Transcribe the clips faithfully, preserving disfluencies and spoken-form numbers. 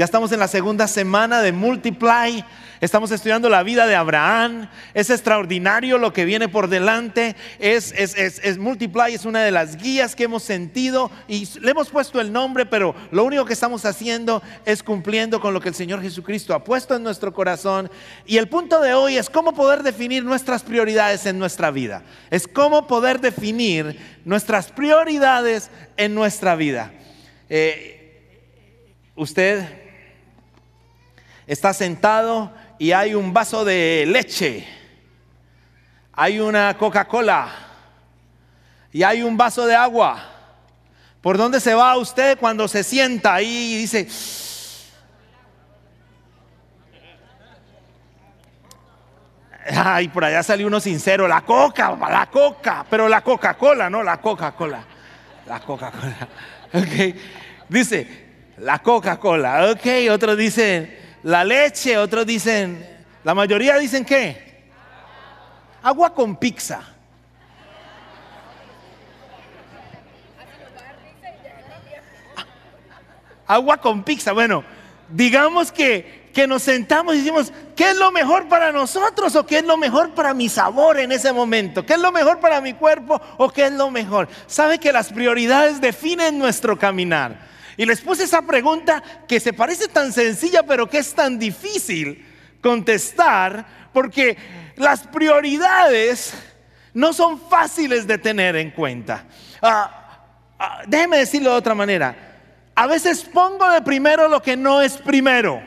Ya estamos en la segunda semana de Multiply. Estamos estudiando la vida de Abraham. Es extraordinario lo que viene por delante. Es, es, es, es Multiply es una de las guías que hemos sentido y le hemos puesto el nombre, pero lo único que estamos haciendo es cumpliendo con lo que el Señor Jesucristo ha puesto en nuestro corazón. Y el punto de hoy es cómo poder definir nuestras prioridades en nuestra vida. Es cómo poder definir nuestras prioridades en nuestra vida. Eh, usted está sentado y hay un vaso de leche, hay una Coca-Cola y hay un vaso de agua. ¿Por dónde se va usted cuando se sienta ahí y dice: ay, por allá salió uno sincero, la Coca, la Coca, pero la Coca-Cola, no la Coca-Cola, la Coca-Cola, ok, dice la Coca-Cola, ok, otros dicen la leche, otros dicen, la mayoría dicen ¿qué? Agua con pizza. Agua con pizza. Bueno, digamos que, que nos sentamos y decimos, ¿qué es lo mejor para nosotros o qué es lo mejor para mi sabor en ese momento? ¿Qué es lo mejor para mi cuerpo o qué es lo mejor? ¿Sabe que las prioridades definen nuestro caminar? Y les puse esa pregunta que se parece tan sencilla, pero que es tan difícil contestar, porque las prioridades no son fáciles de tener en cuenta. Ah, ah, déjeme decirlo de otra manera. A veces pongo de primero lo que no es primero.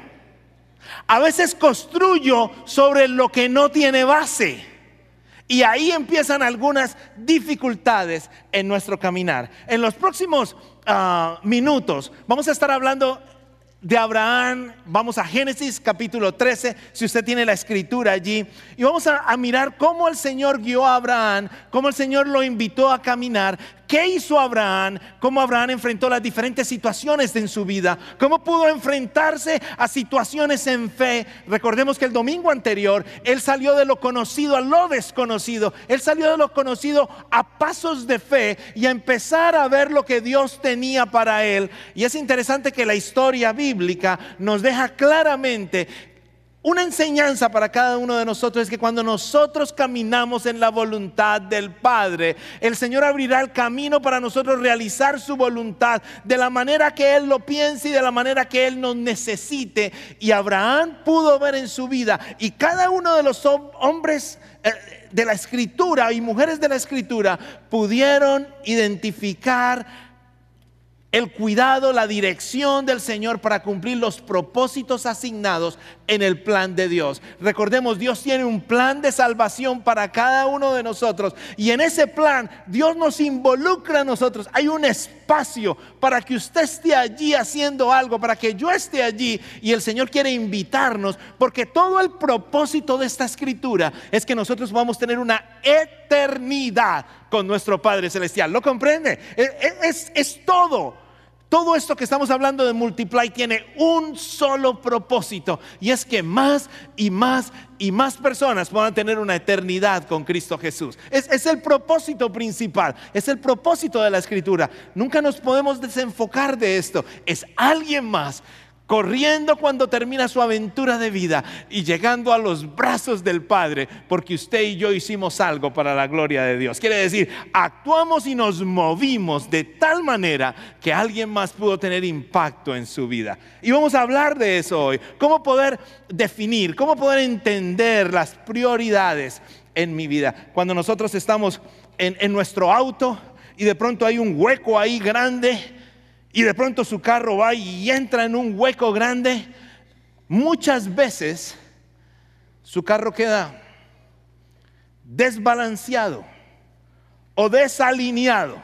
A veces construyo sobre lo que no tiene base. Y ahí empiezan algunas dificultades en nuestro caminar. En los próximos uh, minutos vamos a estar hablando de Abraham. Vamos a Génesis capítulo trece, si usted tiene la escritura allí. Y vamos a, a mirar cómo el Señor guió a Abraham, cómo el Señor lo invitó a caminar. ¿Qué hizo Abraham? Cómo Abraham enfrentó las diferentes situaciones en su vida. Cómo pudo enfrentarse a situaciones en fe. Recordemos que el domingo anterior él salió de lo conocido a lo desconocido. Él salió de lo conocido a pasos de fe y a empezar a ver lo que Dios tenía para él. Y es interesante que la historia bíblica nos deja claramente una enseñanza para cada uno de nosotros. Es que cuando nosotros caminamos en la voluntad del Padre, el Señor abrirá el camino para nosotros realizar su voluntad de la manera que Él lo piense y de la manera que Él nos necesite. Y Abraham pudo ver en su vida, y cada uno de los hombres de la Escritura y mujeres de la Escritura pudieron identificar el cuidado, la dirección del Señor para cumplir los propósitos asignados en el plan de Dios. Recordemos, Dios tiene un plan de salvación para cada uno de nosotros, y en ese plan Dios nos involucra a nosotros. Hay un espacio para que usted esté allí haciendo algo, para que yo esté allí, y el Señor quiere invitarnos, porque todo el propósito de esta escritura es que nosotros vamos a tener una eternidad con nuestro Padre Celestial. ¿Lo comprende? Es, es, es todo. Todo esto que estamos hablando de Multiply tiene un solo propósito, y es que más y más y más personas puedan tener una eternidad con Cristo Jesús. Es, es el propósito principal, es el propósito de la Escritura. Nunca nos podemos desenfocar de esto. Es alguien más corriendo cuando termina su aventura de vida y llegando a los brazos del Padre, porque usted y yo hicimos algo para la gloria de Dios. Quiere decir, actuamos y nos movimos de tal manera que alguien más pudo tener impacto en su vida. Y vamos a hablar de eso hoy. Cómo poder definir, cómo poder entender las prioridades en mi vida. Cuando nosotros estamos en, en nuestro auto y de pronto hay un hueco ahí grande, y de pronto su carro va y entra en un hueco grande, muchas veces su carro queda desbalanceado o desalineado.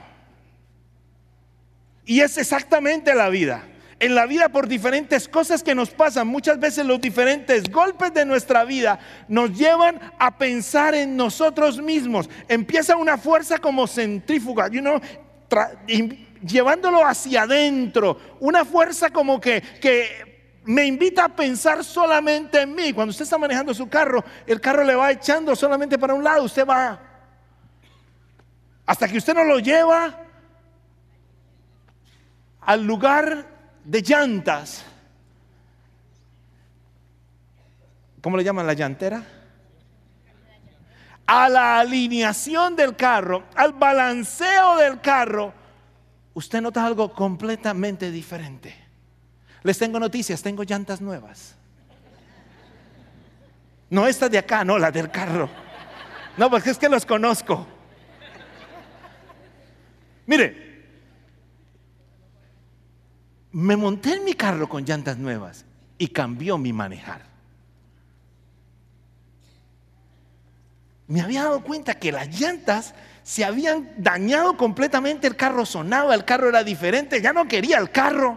Y es exactamente la vida. En la vida, por diferentes cosas que nos pasan, muchas veces los diferentes golpes de nuestra vida nos llevan a pensar en nosotros mismos. Empieza una fuerza como centrífuga, you know, tra- llevándolo hacia adentro, una fuerza como que, que me invita a pensar solamente en mí. Cuando usted está manejando su carro, el carro le va echando solamente para un lado, usted va hasta que usted no lo lleva al lugar de llantas, ¿cómo le llaman la llantera? A la alineación del carro, al balanceo del carro, usted nota algo completamente diferente. Les tengo noticias, tengo llantas nuevas. No estas de acá, no, las del carro. No, porque es que los conozco. Mire, me monté en mi carro con llantas nuevas y cambió mi manejar. Me había dado cuenta que las llantas se habían dañado completamente, el carro sonaba, el carro era diferente, ya no quería el carro.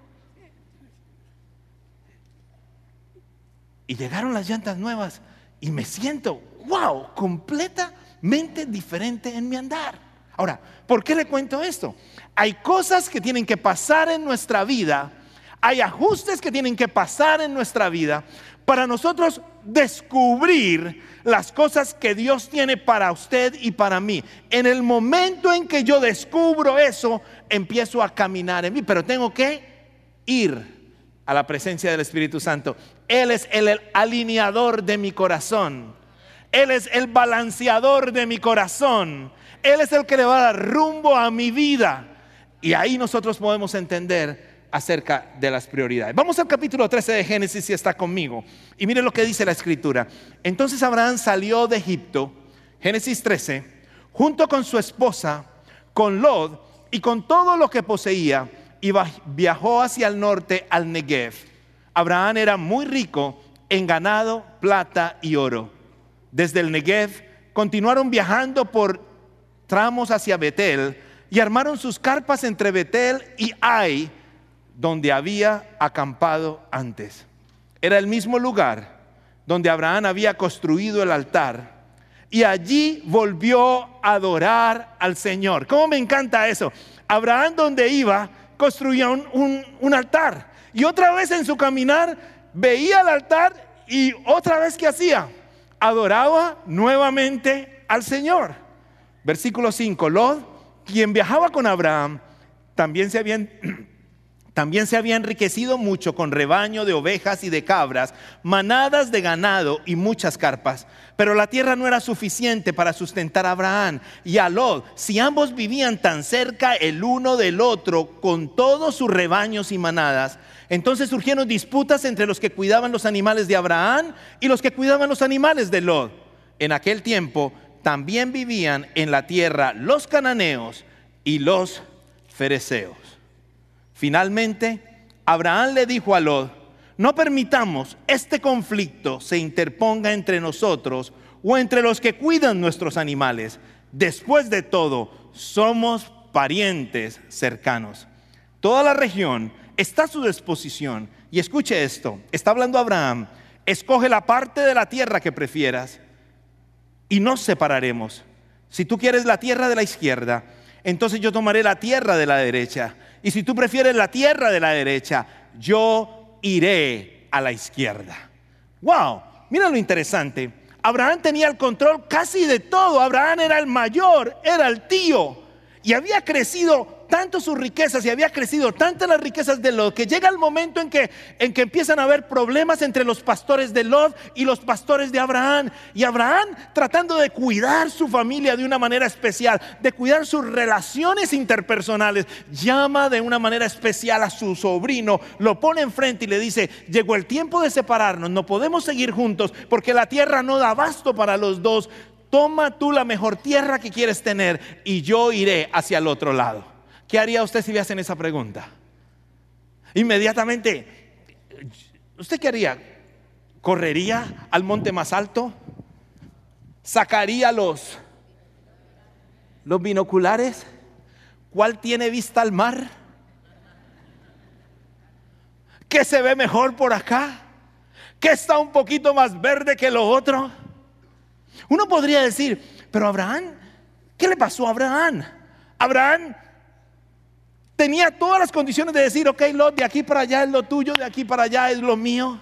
Y llegaron las llantas nuevas y me siento, wow, completamente diferente en mi andar. Ahora, ¿por qué le cuento esto? Hay cosas que tienen que pasar en nuestra vida, hay ajustes que tienen que pasar en nuestra vida para nosotros descubrir las cosas que Dios tiene para usted y para mí. En el momento en que yo descubro eso, empiezo a caminar en mí, pero tengo que ir a la presencia del Espíritu Santo. Él es el alineador de mi corazón. Él es el balanceador de mi corazón. Él es el que le va a dar rumbo a mi vida. Y ahí nosotros podemos entender acerca de las prioridades. Vamos al capítulo trece de Génesis, si está conmigo. Y mire lo que dice la escritura. Entonces Abraham salió de Egipto, Génesis trece, junto con su esposa, con Lot y con todo lo que poseía, y viajó hacia el norte al Negev. Abraham era muy rico en ganado, plata y oro. Desde el Negev continuaron viajando por tramos hacia Betel y armaron sus carpas entre Betel y Ai, donde había acampado antes. Era el mismo lugar donde Abraham había construido el altar, y allí volvió a adorar al Señor. ¿Cómo me encanta eso? Abraham, donde iba, construía un, un, un altar, y otra vez en su caminar veía el altar, y otra vez ¿qué hacía? Adoraba nuevamente al Señor. Versículo cinco. Lot, quien viajaba con Abraham, también se habían También se había enriquecido mucho con rebaño de ovejas y de cabras, manadas de ganado y muchas carpas. Pero la tierra no era suficiente para sustentar a Abraham y a Lot, si ambos vivían tan cerca el uno del otro con todos sus rebaños y manadas. Entonces surgieron disputas entre los que cuidaban los animales de Abraham y los que cuidaban los animales de Lot. En aquel tiempo también vivían en la tierra los cananeos y los fereceos. Finalmente, Abraham le dijo a Lot: no permitamos este conflicto se interponga entre nosotros o entre los que cuidan nuestros animales. Después de todo, somos parientes cercanos. Toda la región está a su disposición. Y escuche esto, está hablando Abraham: escoge la parte de la tierra que prefieras y nos separaremos. Si tú quieres la tierra de la izquierda, entonces yo tomaré la tierra de la derecha. Y si tú prefieres la tierra de la derecha, yo iré a la izquierda. Wow, mira lo interesante. Abraham tenía el control casi de todo. Abraham era el mayor, era el tío, y había crecido tanto sus riquezas y había crecido tantas las riquezas de Lot, que llega el momento en que, en que empiezan a haber problemas entre los pastores de Lot y los pastores de Abraham. Y Abraham, tratando de cuidar su familia de una manera especial, de cuidar sus relaciones interpersonales, llama de una manera especial a su sobrino, lo pone enfrente y le dice: llegó el tiempo de separarnos, no podemos seguir juntos porque la tierra no da abasto para los dos. Toma tú la mejor tierra que quieres tener y yo iré hacia el otro lado. ¿Qué haría usted si le hacen esa pregunta? Inmediatamente, ¿usted qué haría? ¿Correría al monte más alto? ¿Sacaría los, los binoculares? ¿Cuál tiene vista al mar? ¿Qué se ve mejor por acá? ¿Qué está un poquito más verde que lo otro? Uno podría decir: pero Abraham, ¿qué le pasó a Abraham? Abraham tenía todas las condiciones de decir: ok, Lot, de aquí para allá es lo tuyo, de aquí para allá es lo mío.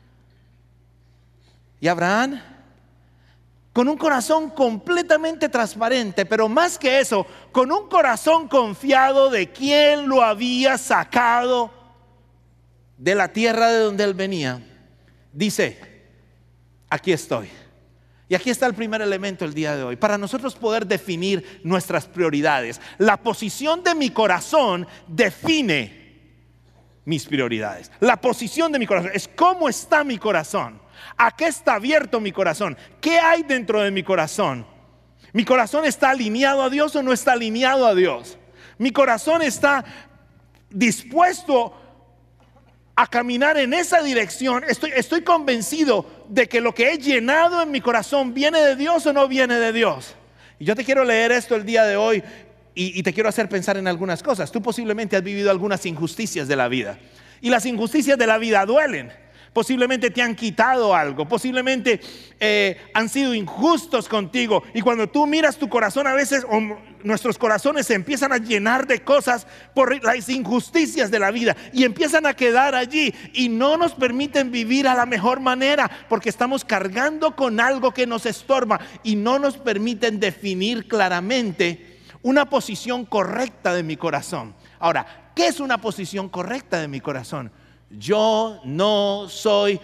Y Abraham, con un corazón completamente transparente, pero más que eso, con un corazón confiado de quién lo había sacado de la tierra de donde él venía, dice: aquí estoy. Y aquí está el primer elemento el día de hoy. Para nosotros poder definir nuestras prioridades. La posición de mi corazón define mis prioridades. La posición de mi corazón es cómo está mi corazón. ¿A qué está abierto mi corazón? ¿Qué hay dentro de mi corazón? ¿Mi corazón está alineado a Dios o no está alineado a Dios? ¿Mi corazón está dispuesto a caminar en esa dirección? Estoy, estoy convencido de que lo que he llenado en mi corazón viene de Dios o no viene de Dios. Y yo te quiero leer esto el día de hoy y, y te quiero hacer pensar en algunas cosas. Tú posiblemente has vivido algunas injusticias de la vida y las injusticias de la vida duelen. Posiblemente te han quitado algo, posiblemente eh, han sido injustos contigo. Y cuando tú miras tu corazón, a veces o nuestros corazones se empiezan a llenar de cosas por las injusticias de la vida y empiezan a quedar allí y no nos permiten vivir a la mejor manera porque estamos cargando con algo que nos estorba y no nos permiten definir claramente una posición correcta de mi corazón. Ahora, ¿qué es una posición correcta de mi corazón? Yo no soy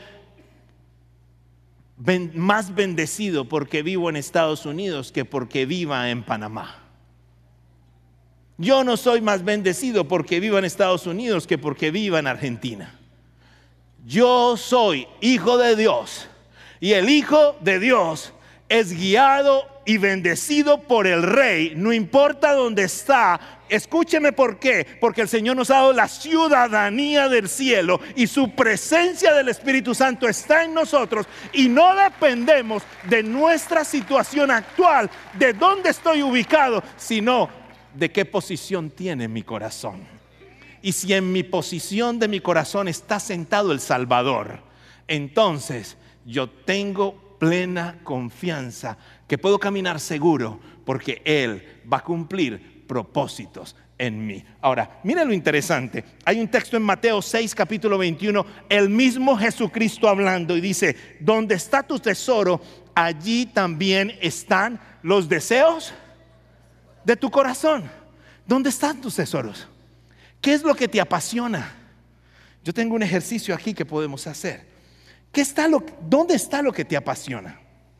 ben- más bendecido porque vivo en Estados Unidos que porque viva en Panamá. Yo no soy más bendecido porque viva en Estados Unidos que porque viva en Argentina. Yo soy hijo de Dios y el hijo de Dios es guiado y bendecido por el Rey, no importa dónde está. Escúcheme por qué, porque el Señor nos ha dado la ciudadanía del cielo y su presencia del Espíritu Santo está en nosotros y no dependemos de nuestra situación actual, de dónde estoy ubicado, sino de qué posición tiene mi corazón. Y si en mi posición de mi corazón está sentado el Salvador, entonces yo tengo plena confianza que puedo caminar seguro porque Él va a cumplir propósitos en mí. Ahora, mira lo interesante. Hay un texto en Mateo seis, capítulo veintiuno, el mismo Jesucristo hablando y dice: donde está tu tesoro, allí también están los deseos de tu corazón. ¿Dónde están tus tesoros? ¿Qué es lo que te apasiona? Yo tengo un ejercicio aquí que podemos hacer. ¿Qué está lo, ¿Dónde está lo que te apasiona?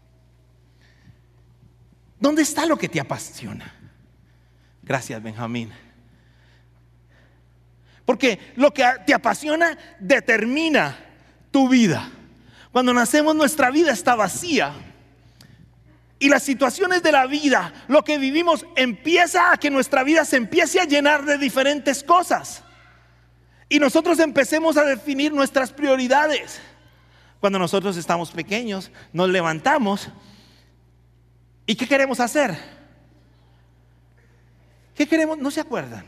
¿Dónde está lo que te apasiona? Gracias, Benjamín. Porque lo que te apasiona determina tu vida. Cuando nacemos, nuestra vida está vacía. Y las situaciones de la vida, lo que vivimos, empieza a que nuestra vida se empiece a llenar de diferentes cosas. Y nosotros empecemos a definir nuestras prioridades. Cuando nosotros estamos pequeños, nos levantamos. ¿Y qué queremos hacer? ¿Qué queremos? ¿No se acuerdan?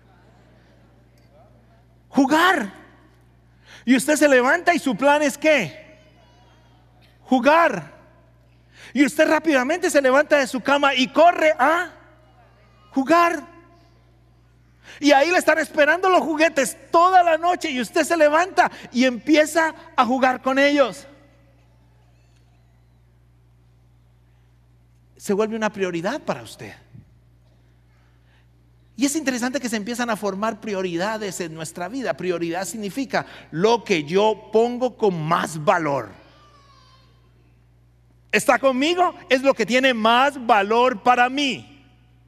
Jugar. Y usted se levanta y su plan es ¿qué? Jugar. Y usted rápidamente se levanta de su cama y corre a jugar. Y ahí le están esperando los juguetes toda la noche y usted se levanta y empieza a jugar con ellos. Se vuelve una prioridad para usted. Y es interesante que se empiezan a formar prioridades en nuestra vida. Prioridad significa lo que yo pongo con más valor. ¿Está conmigo? Es lo que tiene más valor para mí.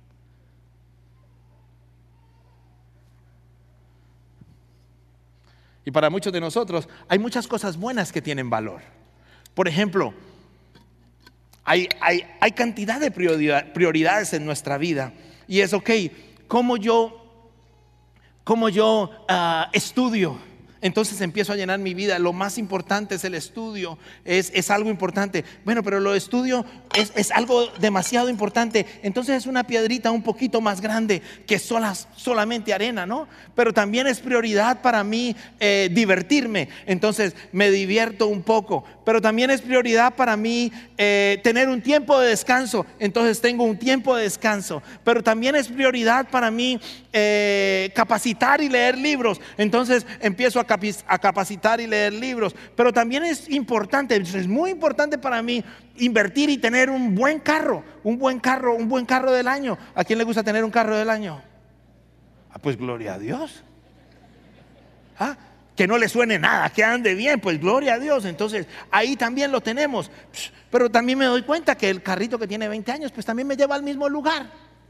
Y para muchos de nosotros hay muchas cosas buenas que tienen valor. Por ejemplo, hay, hay, hay cantidad de prioridad, prioridades en nuestra vida. Y es ok, ¿cómo yo, cómo yo uh, estudio? Entonces empiezo a llenar mi vida. Lo más importante es el estudio. Es, es algo importante. Bueno, pero lo estudio es, es algo demasiado importante. Entonces es una piedrita un poquito más grande que solas, solamente arena, ¿no? Pero también es prioridad para mí eh, divertirme. Entonces me divierto un poco. Pero también es prioridad para mí eh, tener un tiempo de descanso. Entonces tengo un tiempo de descanso. Pero también es prioridad para mí eh, capacitar y leer libros. Entonces empiezo a a capacitar y leer libros. Pero también es importante, es muy importante para mí invertir y tener un buen carro, un buen carro, un buen carro del año. ¿A quién le gusta tener un carro del año? Ah, pues gloria a Dios. ¿Ah? que no le suene nada, que ande bien, pues gloria a Dios. Entonces ahí también lo tenemos. Pero también me doy cuenta que el carrito que tiene veinte años pues también me lleva al mismo lugar.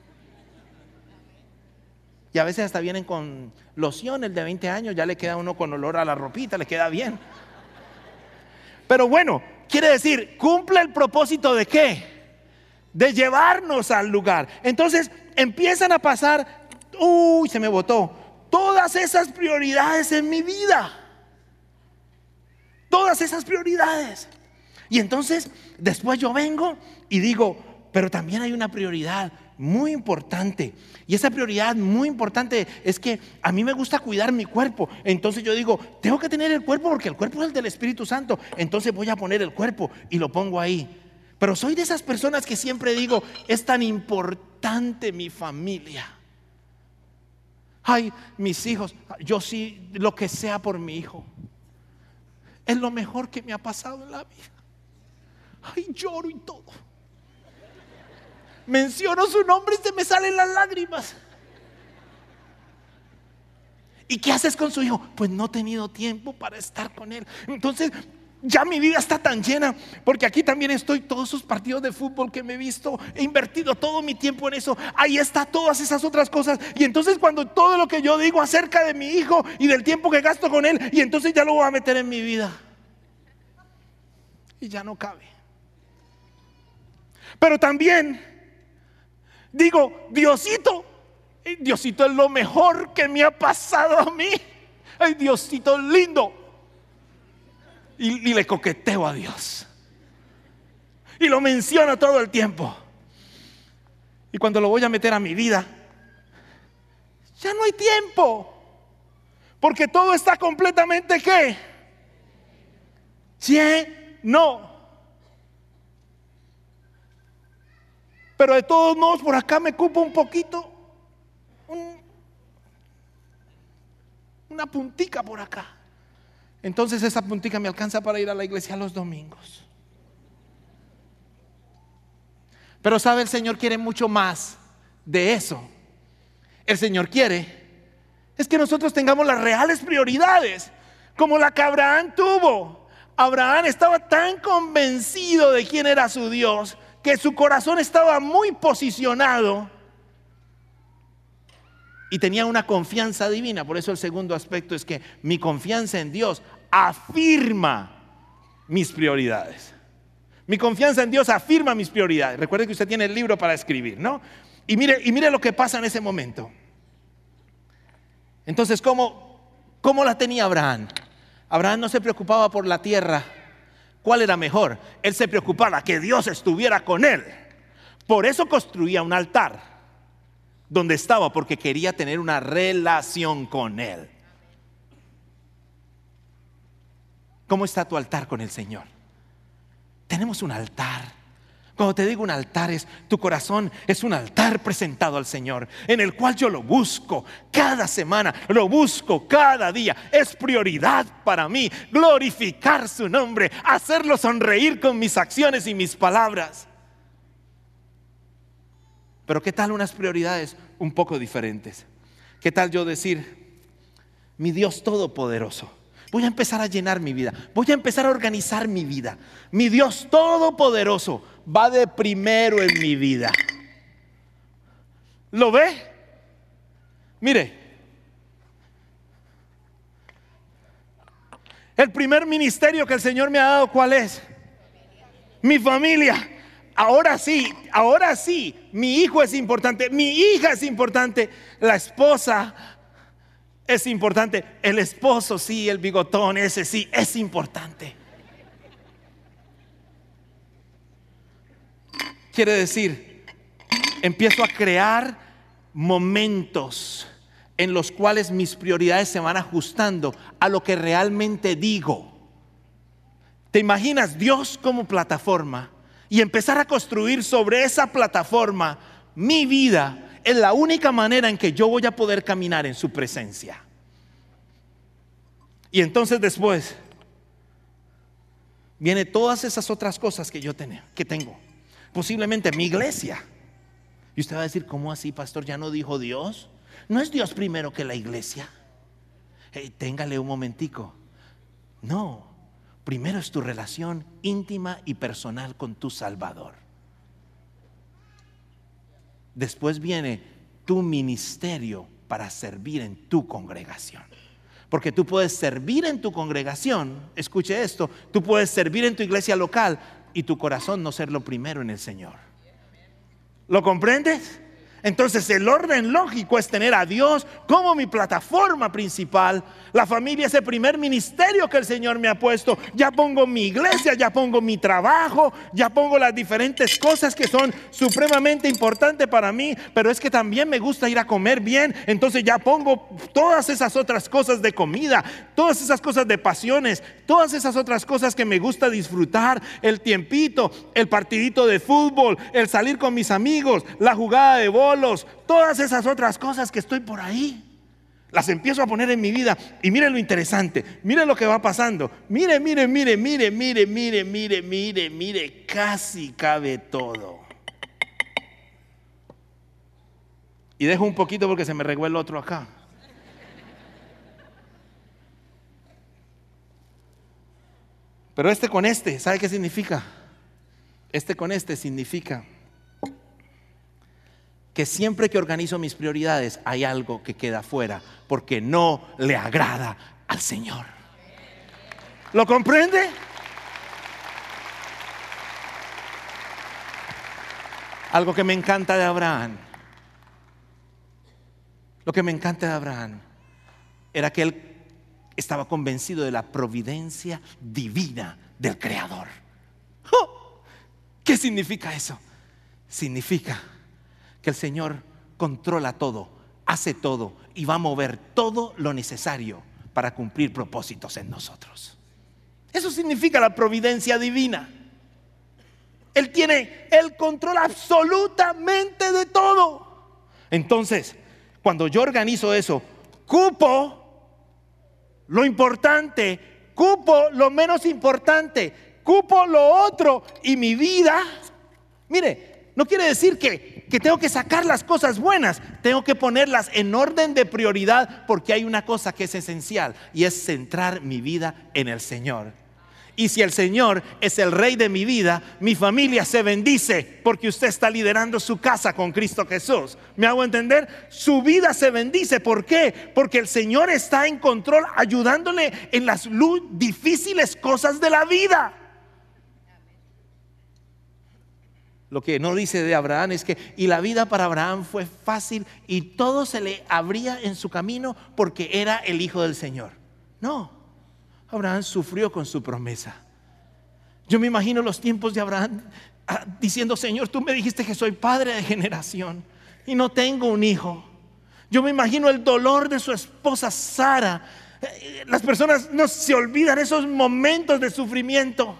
Y a veces hasta vienen con loción. El de veinte años ya le queda uno con olor a la ropita, le queda bien. Pero bueno, quiere decir, cumple el propósito de ¿qué? De llevarnos al lugar. Entonces empiezan a pasar, uy, se me botó, todas esas prioridades en mi vida. Todas esas prioridades. Y entonces después yo vengo y digo, pero también hay una prioridad muy importante. Y esa prioridad muy importante es que a mí me gusta cuidar mi cuerpo. Entonces yo digo, tengo que tener el cuerpo porque el cuerpo es el del Espíritu Santo. Entonces voy a poner el cuerpo y lo pongo ahí. Pero soy de esas personas que siempre digo, es tan importante mi familia. Ay, mis hijos, yo sí, lo que sea por mi hijo. Es lo mejor que me ha pasado en la vida. Ay, lloro y todo. Menciono su nombre y se me salen las lágrimas. ¿Y qué haces con su hijo? Pues no he tenido tiempo para estar con él. Entonces ya mi vida está tan llena, porque aquí también estoy, todos esos partidos de fútbol que me he visto, he invertido todo mi tiempo en eso. Ahí está todas esas otras cosas. Y entonces cuando todo lo que yo digo acerca de mi hijo y del tiempo que gasto con él, y entonces ya lo voy a meter en mi vida y ya no cabe. Pero también digo, Diosito, Diosito es lo mejor que me ha pasado a mí. Ay, Diosito lindo. Y, y le coqueteo a Dios. Y lo menciono todo el tiempo. Y cuando lo voy a meter a mi vida, ya no hay tiempo. Porque todo está completamente ¿qué? Lleno. Pero de todos modos por acá me cupo un poquito, un, una puntica por acá. Entonces esa puntica me alcanza para ir a la iglesia los domingos. Pero sabe, el Señor quiere mucho más de eso. El Señor quiere es que nosotros tengamos las reales prioridades, como la que Abraham tuvo. Abraham estaba tan convencido de quién era su Dios, que su corazón estaba muy posicionado y tenía una confianza divina. Por eso el segundo aspecto es que mi confianza en Dios afirma mis prioridades. Mi confianza en Dios afirma mis prioridades. Recuerde que usted tiene el libro para escribir, ¿no? Y mire, y mire lo que pasa en ese momento. Entonces, ¿cómo, cómo la tenía Abraham? Abraham no se preocupaba por la tierra. ¿Cuál era mejor? Él se preocupaba que Dios estuviera con él. Por eso construía un altar donde estaba, porque quería tener una relación con él. ¿Cómo está tu altar con el Señor? Tenemos un altar. Cuando te digo un altar, es tu corazón es un altar presentado al Señor, en el cual yo lo busco cada semana, lo busco cada día. Es prioridad para mí glorificar su nombre, hacerlo sonreír con mis acciones y mis palabras. Pero ¿qué tal unas prioridades un poco diferentes? ¿Qué tal yo decir, mi Dios todopoderoso? Voy a empezar a llenar mi vida, voy a empezar a organizar mi vida. Mi Dios todopoderoso va de primero en mi vida. ¿Lo ve? Mire, el primer ministerio que el Señor me ha dado, ¿cuál es? Mi familia. Ahora sí, ahora sí, mi hijo es importante, mi hija es importante, la esposa es importante, el esposo sí, el bigotón ese sí, es importante. Quiere decir, empiezo a crear momentos en los cuales mis prioridades se van ajustando a lo que realmente digo. ¿Te imaginas Dios como plataforma y empezar a construir sobre esa plataforma mi vida? Es la única manera en que yo voy a poder caminar en su presencia. Y entonces después viene todas esas otras cosas que yo tengo, que tengo. Posiblemente mi iglesia. Y usted va a decir, ¿cómo así, pastor? ¿Ya no dijo Dios? ¿No es Dios primero que la iglesia? Hey, téngale un momentico. No, primero es tu relación íntima y personal con tu Salvador. Después viene tu ministerio para servir en tu congregación. Porque tú puedes servir en tu congregación, escuche esto, tú puedes servir en tu iglesia local y tu corazón no ser lo primero en el Señor. ¿Lo comprendes? Entonces el orden lógico es tener a Dios como mi plataforma principal. La familia es el primer ministerio que el Señor me ha puesto. Ya pongo mi iglesia, ya pongo mi trabajo, ya pongo las diferentes cosas que son supremamente importantes para mí. Pero es que también me gusta ir a comer bien. Entonces ya pongo todas esas otras cosas de comida, todas esas cosas de pasiones, todas esas otras cosas que me gusta disfrutar. El tiempito, el partidito de fútbol, el salir con mis amigos, la jugada de bola, todas esas otras cosas que estoy por ahí, las empiezo a poner en mi vida. Y miren lo interesante, miren lo que va pasando. Mire, mire, mire, mire, mire, mire, mire, mire, mire, casi cabe todo. Y dejo un poquito porque se me regó el otro acá. Pero este con este, ¿sabe qué significa? Este con este significa que siempre que organizo mis prioridades hay algo que queda fuera porque no le agrada al Señor. ¿Lo comprende? Algo que me encanta de Abraham, lo que me encanta de Abraham era que él estaba convencido de la providencia divina del Creador. ¡Oh! ¿Qué significa eso? Significa que el Señor controla todo, hace todo y va a mover todo lo necesario para cumplir propósitos en nosotros. Eso significa la providencia divina. Él tiene el control absolutamente de todo. Entonces, cuando yo organizo eso, cupo lo importante, cupo lo menos importante, cupo lo otro, y mi vida, mire, no quiere decir que que tengo que sacar las cosas buenas, tengo que ponerlas en orden de prioridad, porque hay una cosa que es esencial y es centrar mi vida en el Señor. Y si el Señor es el Rey de mi vida, mi familia se bendice porque usted está liderando su casa con Cristo Jesús. ¿Me hago entender? Su vida se bendice. ¿Por qué? Porque el Señor está en control, ayudándole en las difíciles cosas de la vida. Lo que no dice de Abraham es que y la vida para Abraham fue fácil y todo se le abría en su camino porque era el hijo del Señor. No, Abraham sufrió con su promesa. Yo me imagino los tiempos de Abraham ah, diciendo: Señor, tú me dijiste que soy padre de generación y no tengo un hijo. Yo me imagino el dolor de su esposa Sara. Las personas no se olvidan esos momentos de sufrimiento.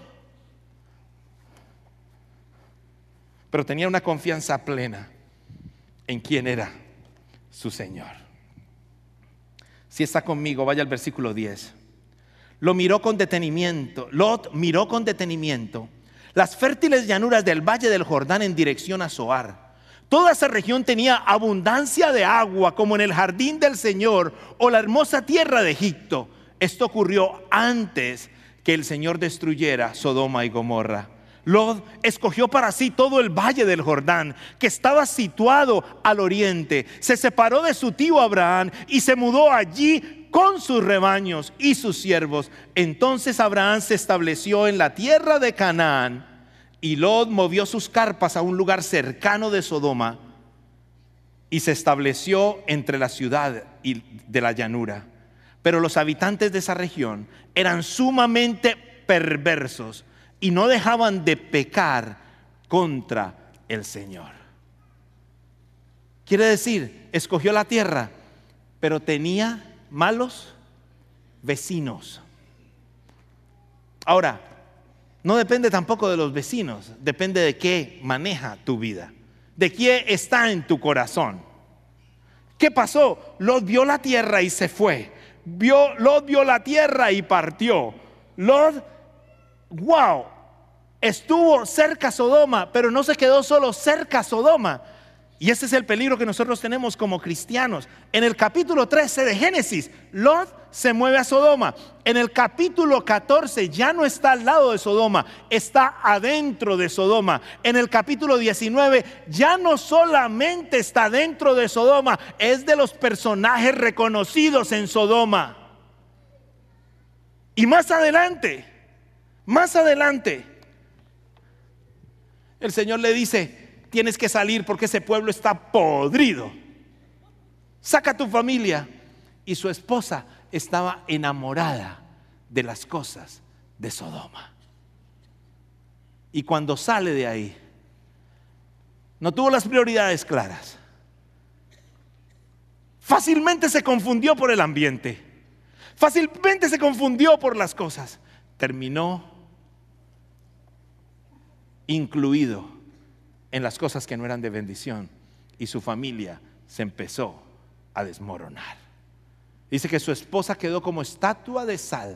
Pero tenía una confianza plena en quién era su Señor. Si está conmigo, vaya al versículo diez. Lo miró con detenimiento. Lot miró con detenimiento las fértiles llanuras del valle del Jordán en dirección a Zoar. Toda esa región tenía abundancia de agua, como en el jardín del Señor o la hermosa tierra de Egipto. Esto ocurrió antes que el Señor destruyera Sodoma y Gomorra. Lot escogió para sí todo el valle del Jordán, que estaba situado al oriente. Se separó de su tío Abraham y se mudó allí con sus rebaños y sus siervos. Entonces Abraham se estableció en la tierra de Canaán, y Lot movió sus carpas a un lugar cercano de Sodoma y se estableció entre la ciudad y de la llanura. Pero los habitantes de esa región eran sumamente perversos y no dejaban de pecar contra el Señor. Quiere decir, escogió la tierra, pero tenía malos vecinos. Ahora, no depende tampoco de los vecinos, depende de qué maneja tu vida, de qué está en tu corazón. ¿Qué pasó? Lot vio la tierra y se fue. Vio, Lot vio la tierra y partió. Lot, wow, estuvo cerca a Sodoma, pero no se quedó solo cerca a Sodoma. Y ese es el peligro que nosotros tenemos como cristianos. En el capítulo trece de Génesis, Lot se mueve a Sodoma. En el capítulo catorce ya no está al lado de Sodoma, está adentro de Sodoma. En el capítulo diecinueve ya no solamente está dentro de Sodoma, es de los personajes reconocidos en Sodoma. Y más adelante, más adelante, el Señor le dice: tienes que salir porque ese pueblo está podrido. Saca a tu familia. Y su esposa estaba enamorada de las cosas de Sodoma. Y cuando sale de ahí, no tuvo las prioridades claras. Fácilmente se confundió por el ambiente. Fácilmente se confundió por las cosas. Terminó incluido en las cosas que no eran de bendición. Y su familia se empezó a desmoronar. Dice que su esposa quedó como estatua de sal.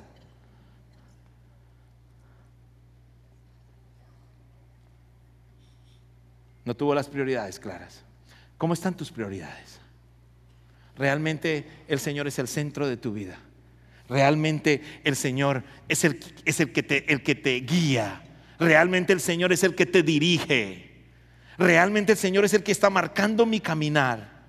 No tuvo las prioridades claras. ¿Cómo están tus prioridades? ¿Realmente el Señor es el centro de tu vida? ¿Realmente el Señor es el, es el, que te, el que te guía? ¿Realmente el Señor es el que te dirige? ¿Realmente el Señor es el que está marcando mi caminar?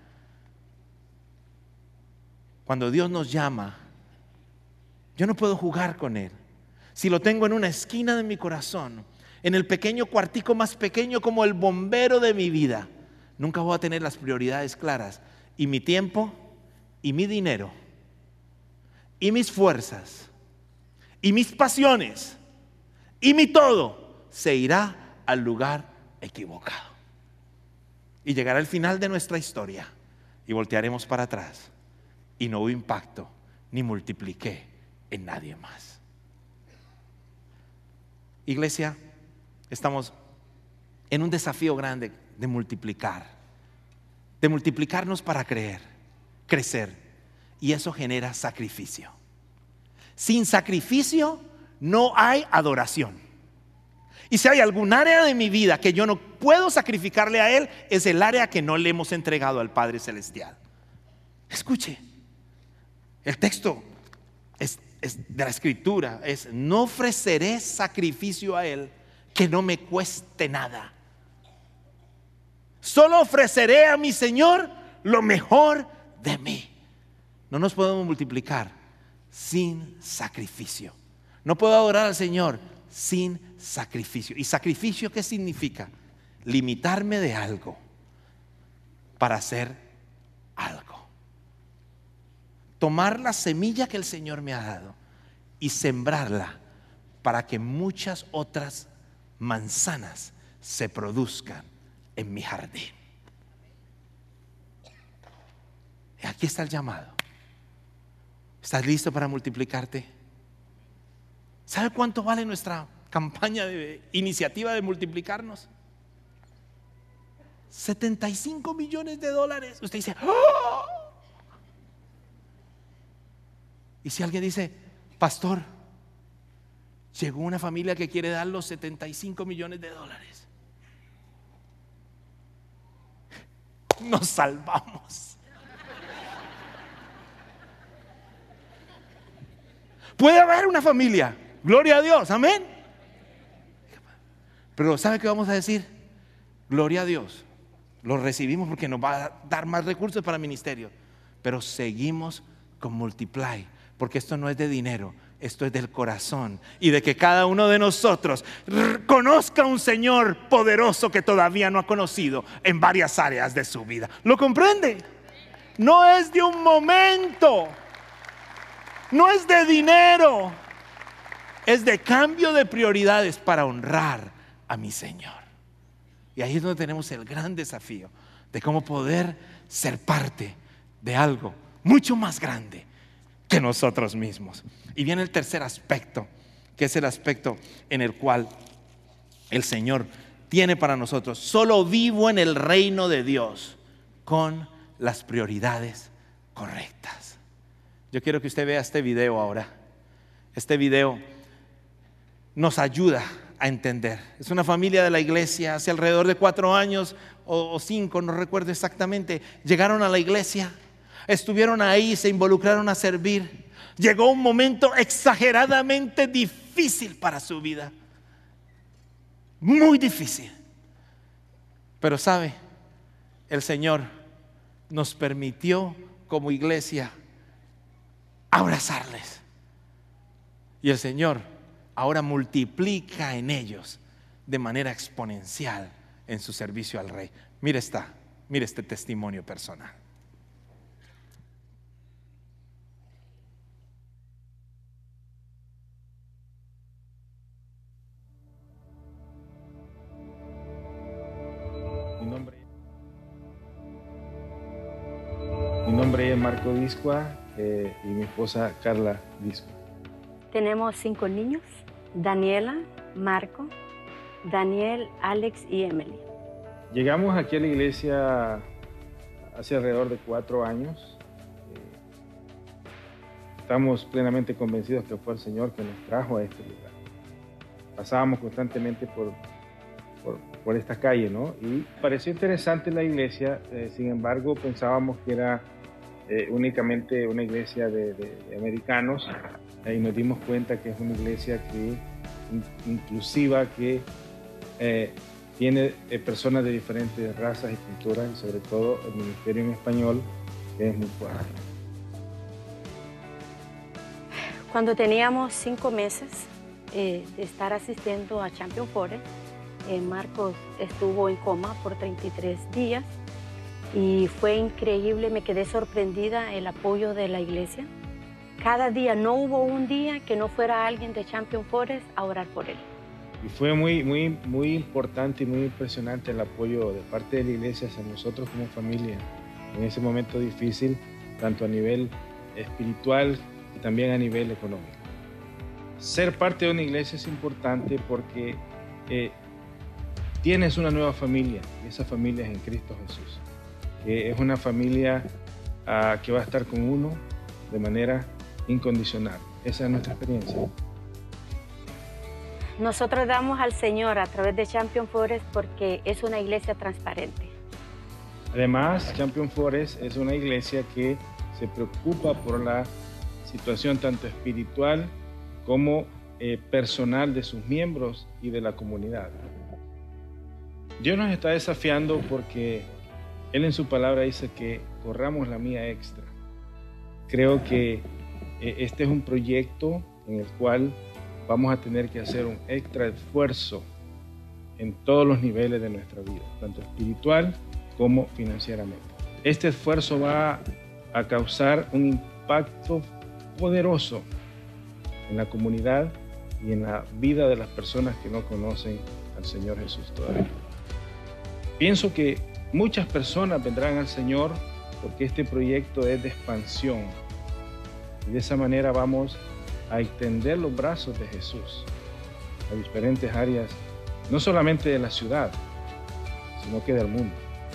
Cuando Dios nos llama, yo no puedo jugar con Él. Si lo tengo en una esquina de mi corazón, en el pequeño cuartico más pequeño como el bombero de mi vida, nunca voy a tener las prioridades claras. Y mi tiempo, y mi dinero, y mis fuerzas, y mis pasiones, y mi todo, se irá al lugar equivocado. Y llegará el final de nuestra historia y voltearemos para atrás. Y no hubo impacto, ni multipliqué en nadie más. Iglesia, estamos en un desafío grande de multiplicar, de multiplicarnos para creer, crecer. Y eso genera sacrificio. Sin sacrificio no hay adoración. Y si hay algún área de mi vida que yo no puedo sacrificarle a Él, es el área que no le hemos entregado al Padre Celestial. Escuche. El texto es, es de la Escritura es: no ofreceré sacrificio a Él que no me cueste nada. Solo ofreceré a mi Señor lo mejor de mí. No nos podemos multiplicar sin sacrificio. No puedo adorar al Señor sin sacrificio. ¿Y sacrificio qué significa? Limitarme de algo para hacer algo. Tomar la semilla que el Señor me ha dado y sembrarla para que muchas otras manzanas se produzcan en mi jardín. Y aquí está el llamado. ¿Estás listo para multiplicarte? ¿Sabe cuánto vale nuestra campaña de iniciativa de multiplicarnos? setenta y cinco millones de dólares. Usted dice: ¡oh! Y si alguien dice: pastor, llegó una familia que quiere dar los setenta y cinco millones de dólares, nos salvamos. Puede haber una familia, gloria a Dios, amén. Pero ¿sabe qué vamos a decir? Gloria a Dios, lo recibimos porque nos va a dar más recursos para el ministerio. Pero seguimos con Multiply, porque esto no es de dinero, esto es del corazón, y de que cada uno de nosotros conozca un Señor poderoso que todavía no ha conocido en varias áreas de su vida. ¿Lo comprende? No es de un momento, no es de dinero, es de cambio de prioridades para honrar a mi Señor. Y ahí es donde tenemos el gran desafío de cómo poder ser parte de algo mucho más grande que nosotros mismos. Y viene el tercer aspecto, que es el aspecto en el cual el Señor tiene para nosotros: solo vivo en el reino de Dios con las prioridades correctas. Yo quiero que usted vea este video ahora. Este video nos ayuda a entender. Es una familia de la iglesia, hace alrededor de cuatro años o, o cinco, no recuerdo exactamente. Llegaron a la iglesia, estuvieron ahí, se involucraron a servir. Llegó un momento exageradamente difícil para su vida. Muy difícil. Pero sabe, el Señor nos permitió como iglesia abrazarles. Y el Señor ahora multiplica en ellos de manera exponencial en su servicio al Rey. Mire esta, mire este testimonio personal. Mi nombre, mi nombre es Marco Discua eh, y mi esposa Carla Discua. Tenemos cinco niños: Daniela, Marco, Daniel, Alex y Emily. Llegamos aquí a la iglesia hace alrededor de cuatro años. Eh, estamos plenamente convencidos que fue el Señor que nos trajo a este lugar. Pasábamos constantemente por, por, por esta calle, ¿no? Y pareció interesante la iglesia, eh, sin embargo pensábamos que era eh, únicamente una iglesia de, de, de americanos, eh, y nos dimos cuenta que es una iglesia que in, inclusiva, que eh, tiene eh, personas de diferentes razas y culturas, y sobre todo el ministerio en español, que es muy fuerte. Cuando teníamos cinco meses eh, de estar asistiendo a Champion Forest, eh, Marcos estuvo en coma por treinta y tres días y fue increíble. Me quedé sorprendida el apoyo de la iglesia. Cada día, no hubo un día que no fuera alguien de Champion Forest a orar por él. Y fue muy, muy, muy importante y muy impresionante el apoyo de parte de la iglesia hacia nosotros como familia en ese momento difícil, tanto a nivel espiritual y también a nivel económico. Ser parte de una iglesia es importante porque eh, tienes una nueva familia, y esa familia es en Cristo Jesús. Que es una familia uh, que va a estar con uno de manera incondicional. Esa es nuestra experiencia. Nosotros damos al Señor a través de Champion Forest porque es una iglesia transparente. Además, Champion Forest es una iglesia que se preocupa por la situación tanto espiritual como eh, personal de sus miembros y de la comunidad. Dios nos está desafiando porque Él en su palabra dice que corramos la mía extra. Creo que eh, este es un proyecto en el cual vamos a tener que hacer un extra esfuerzo en todos los niveles de nuestra vida, tanto espiritual como financieramente. Este esfuerzo va a causar un impacto poderoso en la comunidad y en la vida de las personas que no conocen al Señor Jesús todavía. Pienso que muchas personas vendrán al Señor porque este proyecto es de expansión. Y de esa manera vamos a extender los brazos de Jesús a diferentes áreas, no solamente de la ciudad, sino que del mundo.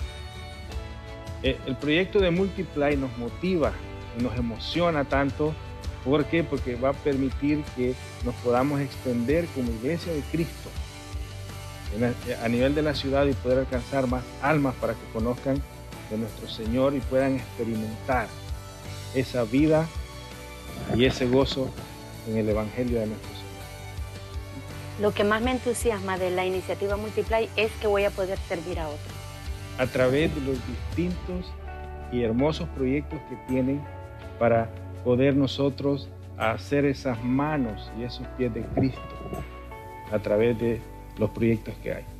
El proyecto de Multiply nos motiva y nos emociona tanto. ¿Por qué? Porque va a permitir que nos podamos extender como iglesia de Cristo a nivel de la ciudad y poder alcanzar más almas para que conozcan de nuestro Señor y puedan experimentar esa vida y ese gozo en el Evangelio de nuestro Señor. Lo que más me entusiasma de la iniciativa Multiply es que voy a poder servir a otros. A través de los distintos y hermosos proyectos que tienen para poder nosotros hacer esas manos y esos pies de Cristo a través de los proyectos que hay.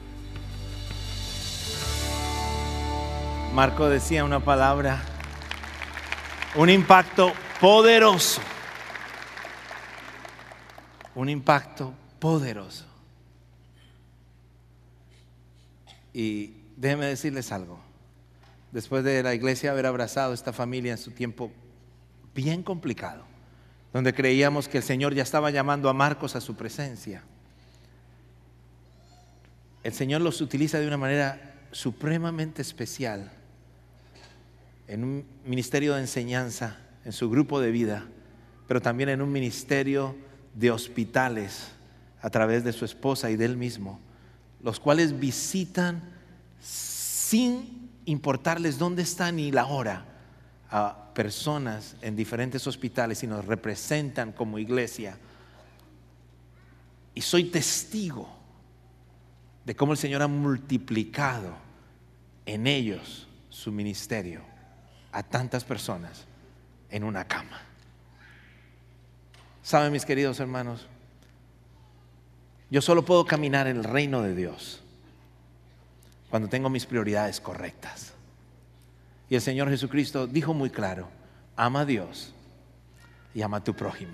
Marco decía una palabra, un impacto poderoso. Un impacto poderoso. Y déjenme decirles algo. Después de la iglesia haber abrazado a esta familia en su tiempo bien complicado, donde creíamos que el Señor ya estaba llamando a Marcos a su presencia, el Señor los utiliza de una manera supremamente especial en un ministerio de enseñanza, en su grupo de vida, pero también en un ministerio de hospitales a través de su esposa y de él mismo, los cuales visitan sin importarles dónde están ni la hora a personas en diferentes hospitales y nos representan como iglesia. Y soy testigo de cómo el Señor ha multiplicado en ellos su ministerio a tantas personas en una cama. ¿Saben, mis queridos hermanos? Yo solo puedo caminar en el reino de Dios cuando tengo mis prioridades correctas. Y el Señor Jesucristo dijo muy claro: ama a Dios y ama a tu prójimo.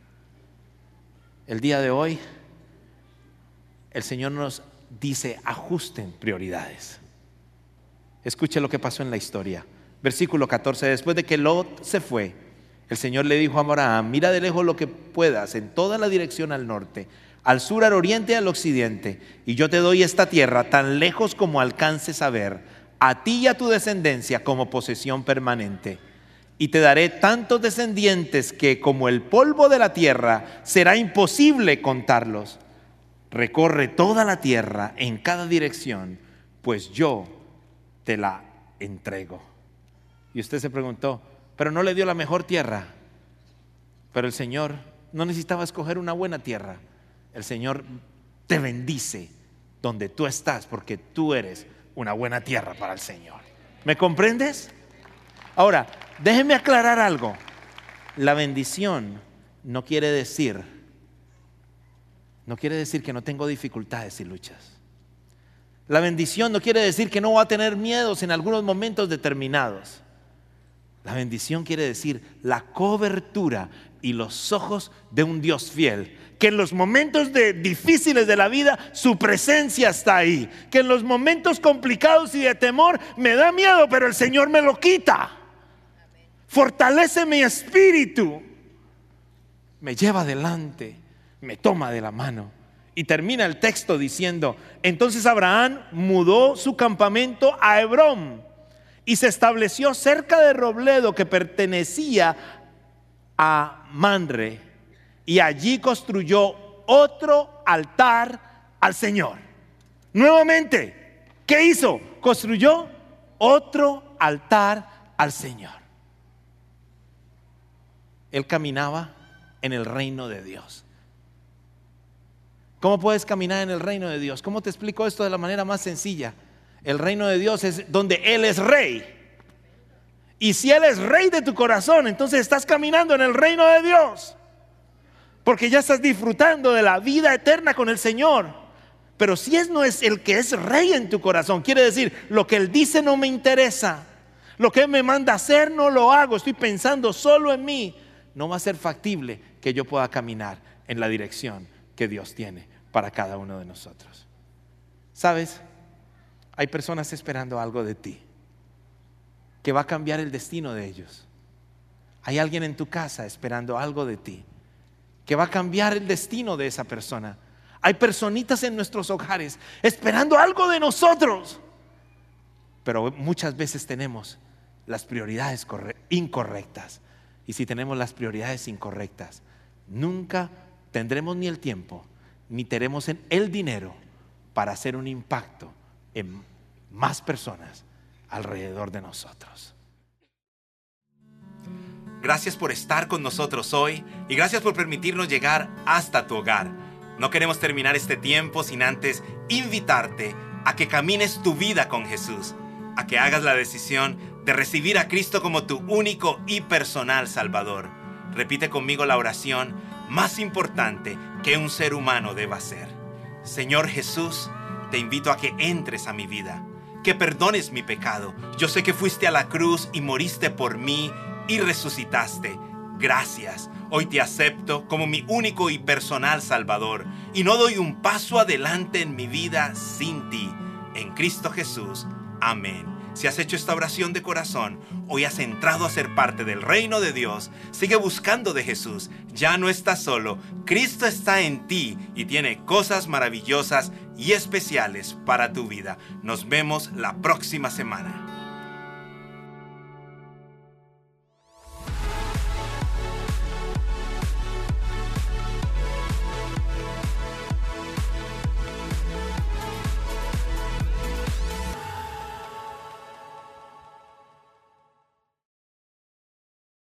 El día de hoy el Señor nos dice: ajusten prioridades. Escuche lo que pasó en la historia. Versículo catorce. Después de que Lot se fue, el Señor le dijo a Abraham: mira de lejos lo que puedas en toda la dirección al norte, al sur, al oriente y al occidente, y yo te doy esta tierra tan lejos como alcances a ver, a ti y a tu descendencia como posesión permanente. Y te daré tantos descendientes que, como el polvo de la tierra, será imposible contarlos. Recorre toda la tierra en cada dirección, pues yo te la entrego. Y usted se preguntó: pero no le dio la mejor tierra. Pero el Señor no necesitaba escoger una buena tierra. El Señor te bendice donde tú estás, porque tú eres una buena tierra para el Señor. ¿Me comprendes? Ahora, déjeme aclarar algo. La bendición no quiere decir, no quiere decir que no tengo dificultades y luchas. La bendición no quiere decir que no voy a tener miedos en algunos momentos determinados. La bendición quiere decir la cobertura y los ojos de un Dios fiel, que en los momentos de, difíciles de la vida su presencia está ahí, que en los momentos complicados y de temor me da miedo, pero el Señor me lo quita. Fortalece mi espíritu, me lleva adelante, me toma de la mano. Y termina el texto diciendo: entonces Abraham mudó su campamento a Hebrón y se estableció cerca de Robledo, que pertenecía a Manre, y allí construyó otro altar al Señor. Nuevamente, ¿qué hizo? Construyó otro altar al Señor. Él caminaba en el reino de Dios. ¿Cómo puedes caminar en el reino de Dios? ¿Cómo te explico esto de la manera más sencilla? El reino de Dios es donde Él es rey. Y si Él es rey de tu corazón, entonces estás caminando en el reino de Dios, porque ya estás disfrutando de la vida eterna con el Señor. Pero si Él no es el que es rey en tu corazón, quiere decir, lo que Él dice no me interesa, lo que Él me manda hacer no lo hago, estoy pensando solo en mí, no va a ser factible que yo pueda caminar en la dirección que Dios tiene para cada uno de nosotros. ¿Sabes? Hay personas esperando algo de ti que va a cambiar el destino de ellos. Hay alguien en tu casa esperando algo de ti que va a cambiar el destino de esa persona. Hay personitas en nuestros hogares esperando algo de nosotros, pero muchas veces tenemos las prioridades incorrectas. Y si tenemos las prioridades incorrectas, nunca tendremos ni el tiempo ni tenemos el dinero para hacer un impacto en más personas alrededor de nosotros. Gracias por estar con nosotros hoy y gracias por permitirnos llegar hasta tu hogar. No queremos terminar este tiempo sin antes invitarte a que camines tu vida con Jesús, a que hagas la decisión de recibir a Cristo como tu único y personal Salvador. Repite conmigo la oración más importante que un ser humano deba hacer. Señor Jesús, te invito a que entres a mi vida, que perdones mi pecado. Yo sé que fuiste a la cruz y moriste por mí y resucitaste. Gracias. Hoy te acepto como mi único y personal Salvador y no doy un paso adelante en mi vida sin ti. En Cristo Jesús. Amén. Si has hecho esta oración de corazón, hoy has entrado a ser parte del reino de Dios. Sigue buscando de Jesús. Ya no estás solo. Cristo está en ti y tiene cosas maravillosas y especiales para tu vida. Nos vemos la próxima semana.